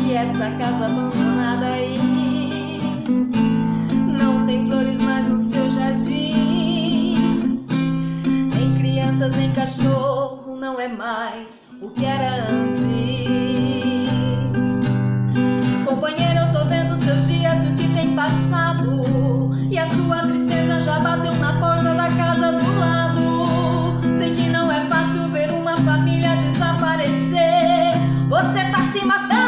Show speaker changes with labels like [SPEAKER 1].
[SPEAKER 1] E essa casa abandonada aí não tem flores mais no seu jardim, nem crianças, nem cachorro, não é mais o que era antes. Companheiro, eu tô vendo seus dias e o que tem passado, e a sua tristeza já bateu na porta da casa do lado. Sei que não é fácil ver uma família desaparecer. Você tá se matando.